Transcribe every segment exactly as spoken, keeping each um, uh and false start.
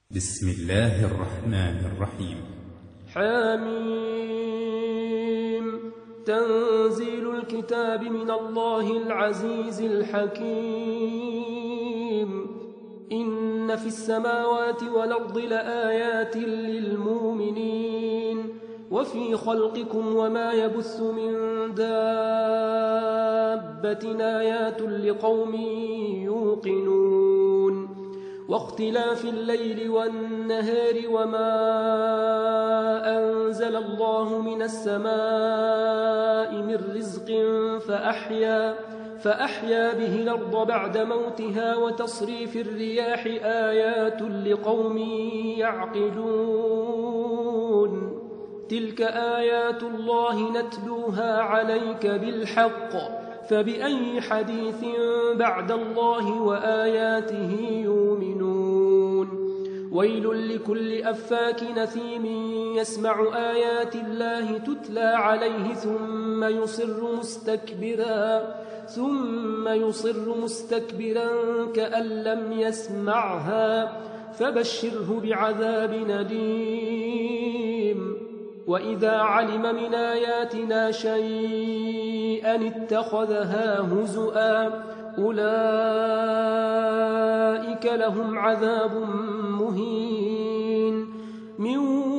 بسم الله الرحمن الرحيم. حميم. تنزيل الكتاب من الله العزيز الحكيم. إن في السماوات والأرض لآيات للمؤمنين وفي خلقكم وما يبث من دابة آيات لقوم يوقنون واختلاف الليل والنهار وما أنزل الله من السماء من رزق فأحيا, فأحيا به الأرض بعد موتها وتصريف الرياح آيات لقوم يعقلون. تلك آيات الله نتلوها عليك بالحق فبأي حديث بعد الله وآياته يؤمنون. ويل لكل أفاك نثيم يسمع آيات الله تتلى عليه ثم يصر مستكبرا ثم يصر مستكبرا كأن لم يسمعها فبشره بعذاب أليم. وإذا علم من آياتنا شيئا اتخذها هزؤا أولئك لهم عذاب مهين من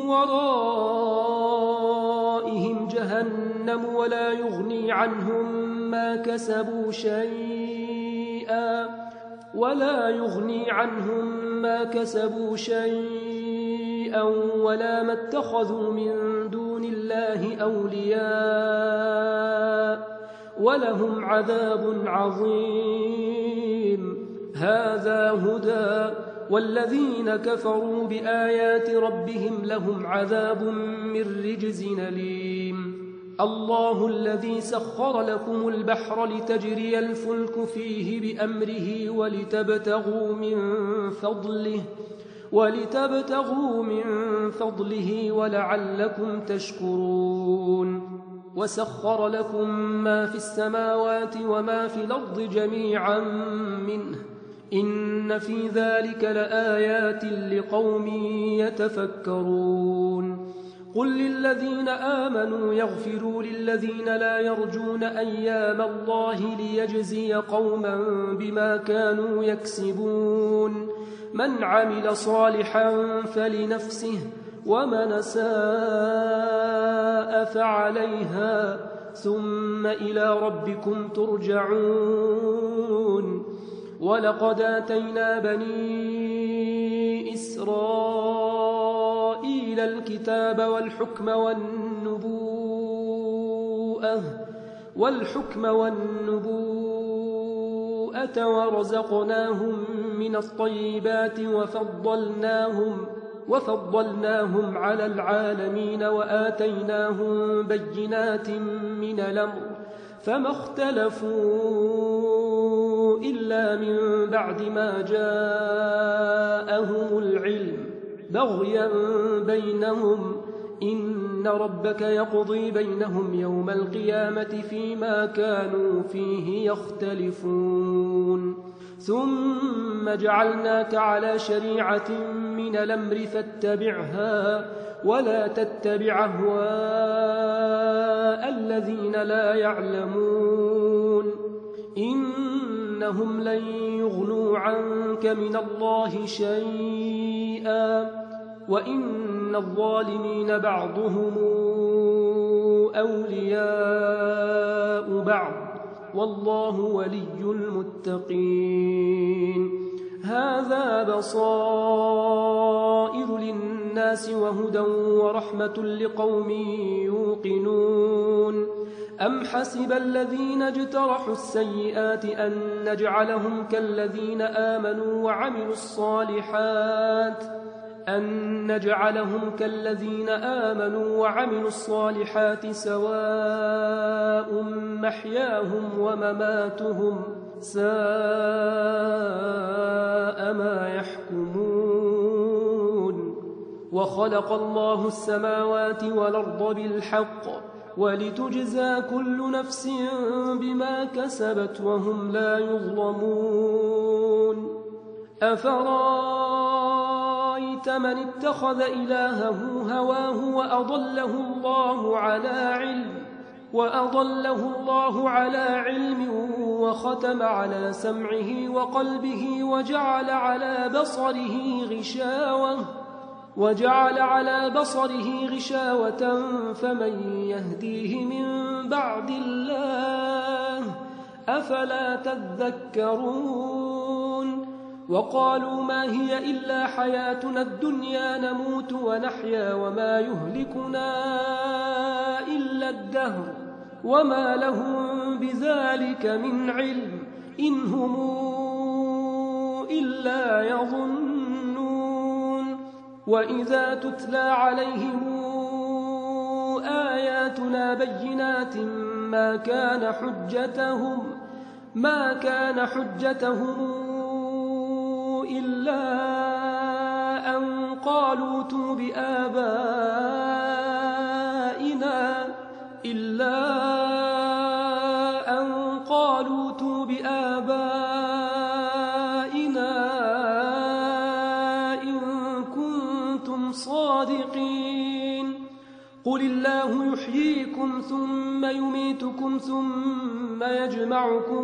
ورائهم جهنم ولا يغني عنهم ما كسبوا شيئا ولا يغني عنهم ما كسبوا شيئا ولا ما اتخذوا من دون الله أولياء ولهم عذاب عظيم. هذا هدى والذين كفروا بآيات ربهم لهم عذاب من رجز أليم. الله الذي سخر لكم البحر لتجري الفلك فيه بأمره ولتبتغوا من فضله ولتبتغوا من فضله ولعلكم تشكرون. وسخر لكم ما في السماوات وما في الأرض جميعا منه إن في ذلك لآيات لقوم يتفكرون. قل للذين آمنوا يغفروا للذين لا يرجون أيام الله ليجزي قوما بما كانوا يكسبون. من عمل صالحا فلنفسه ومن ساء فعليها ثم إلى ربكم ترجعون. ولقد آتينا بني إسرائيل الكتاب والحكم والنبوءة والحكم والنبوءة ورزقناهم من الطيبات وفضلناهم وفضلناهم على العالمين وآتيناهم بينات من الأمر فما اختلفوا إلا من بعد ما جاءهم العلم بغيا بينهم إن ربك يقضي بينهم يوم القيامة فيما كانوا فيه يختلفون. ثم جعلناك على شريعة من الأمر فاتبعها ولا تتبع أهواء الذين لا يعلمون إنهم لن يغنوا عنك من الله شيئا وإن الظالمين بعضهم أولياء بعض والله ولي المتقين. هذا بصائر للناس وهدى ورحمة لقوم يوقنون. أم حسب الذين اجترحوا السيئات أن نجعلهم كالذين آمنوا وعملوا الصالحات أن نجعلهم كالذين آمنوا وعملوا الصالحات سواء محياهم ومماتهم ساء ما يحكمون. وخلق الله السماوات والأرض بالحق ولتجزى كل نفس بما كسبت وهم لا يظلمون. أفرأيتم أرأيت من اتخذ إلهه هواه وأضله الله على علم وأضله الله على علم وختم على سمعه وقلبه وجعل على بصره غشاوة وجعل على بصره غشاوة فمن يهديه من بعد الله أفلا تذكرون وقالوا ما هي إلا حياتنا الدنيا نموت ونحيا وما يهلكنا إلا الدهر وما لهم بذلك من علم إن هم إلا يظنون وإذا تتلى عليهم آياتنا بينات ما كان حجتهم ما كان حجتهم إلا أن قالوا ائتوا بآبائنا إلا أن قالوا ائتوا بآبائنا إن كنتم صادقين قل الله يحييكم ثم يميتكم ثم يجمعكم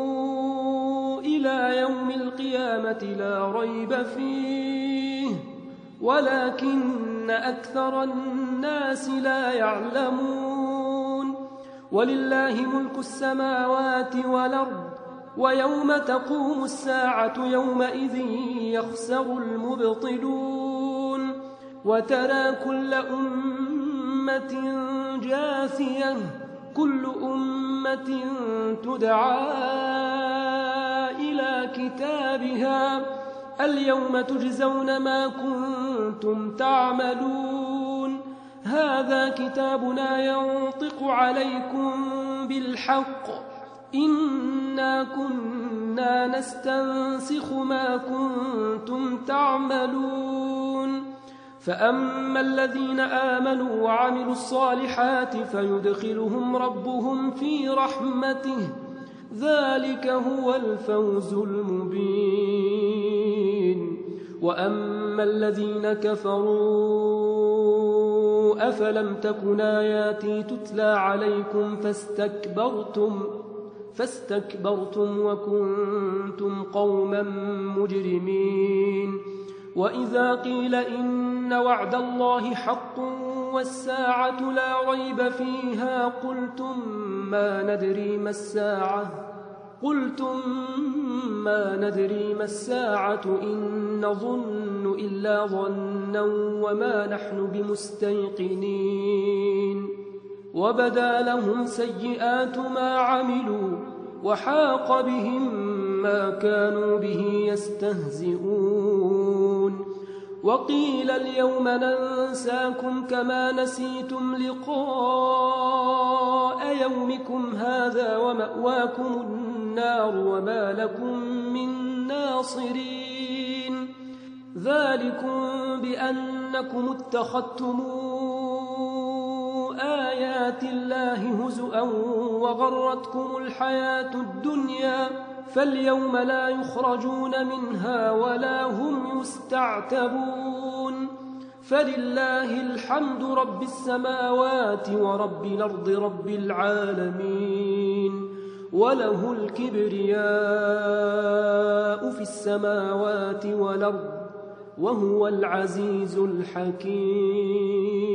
إلى يوم القيامة لا ريب فيه ولكن أكثر الناس لا يعلمون ولله ملك السماوات والأرض ويوم تقوم الساعة يومئذ يخسر المبطلون وترى كل أمة جاثية كل أمة تدعى إلى كتابها اليوم تجزون ما كنتم تعملون هذا كتابنا ينطق عليكم بالحق إنا كنا نستنسخ ما كنتم تعملون فأما الذين آمنوا وعملوا الصالحات فيدخلهم ربهم في رحمته ذلك هو الفوز المبين وأما الذين كفروا أفلم تكن آياتي تتلى عليكم فاستكبرتم فاستكبرتم وكنتم قوما مجرمين وإذا قيل إن وعد الله حق والساعة لا ريب فيها قلتم ما ندري ما الساعة قلتم ما ندري ما الساعة إن نظن إلا ظنا وما نحن بمستيقنين وبدا لهم سيئات ما عملوا وحاق بهم ما كانوا به يستهزئون وقيل اليوم ننساكم كما نسيتم لقاء يومكم هذا ومأواكم النار وما لكم من ناصرين ذلكم بأنكم اتخذتم آيات الله هزؤا وغرتكم الحياة الدنيا فاليوم لا يخرجون منها ولا هم يستعتبون فلله الحمد رب السماوات ورب الأرض رب العالمين وله الكبرياء في السماوات والأرض وهو العزيز الحكيم